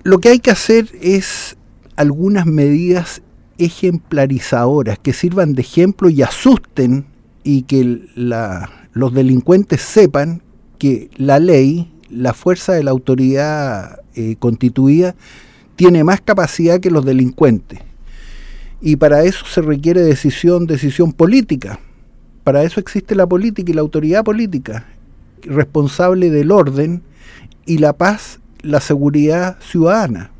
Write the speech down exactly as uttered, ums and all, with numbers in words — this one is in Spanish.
Lo que hay que hacer es algunas medidas ejemplarizadoras que sirvan de ejemplo y asusten, y que la, los delincuentes sepan que la ley, la fuerza de la autoridad eh, constituida, tiene más capacidad que los delincuentes. Y para eso se requiere decisión, decisión política. Para eso existe la política y la autoridad política, responsable del orden y la paz, la seguridad ciudadana.